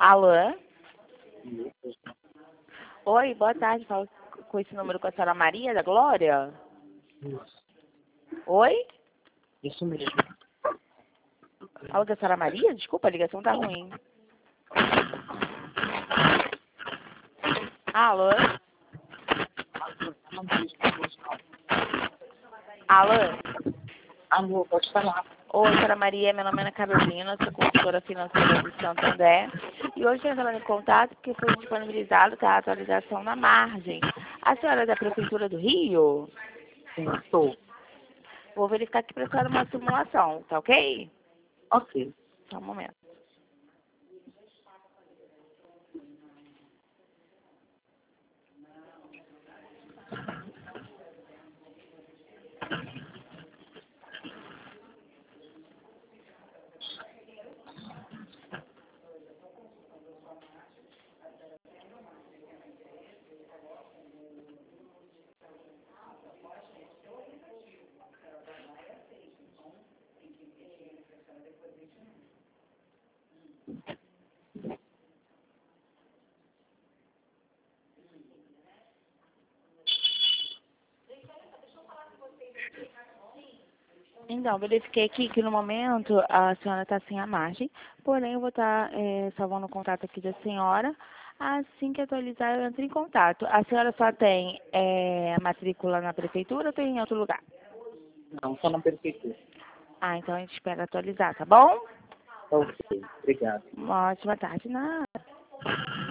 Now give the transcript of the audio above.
Alô? Oi, boa tarde. Falo com esse número com a senhora Maria da Glória? Isso. Oi? Isso mesmo. Alô, da senhora Maria? Desculpa, a ligação tá ruim. Alô? Alô? Alô, pode falar. Oi, senhora Maria, meu nome é Ana Carolina, sou consultora financeira do Santander. E hoje estou entrando em contato porque foi disponibilizado a atualização na margem. A senhora é da Prefeitura do Rio? Sim, estou. Vou verificar aqui para a senhora uma simulação, tá ok? Ok. Só um momento. Então, verifiquei aqui que no momento a senhora está sem a margem, porém eu vou estar salvando o contato aqui da senhora. Assim que atualizar, eu entro em contato. A senhora só tem matrícula na prefeitura ou tem em outro lugar? Não, só na prefeitura. Ah, então a gente espera atualizar, tá bom? Ok, obrigado. Uma ótima tarde. Nada.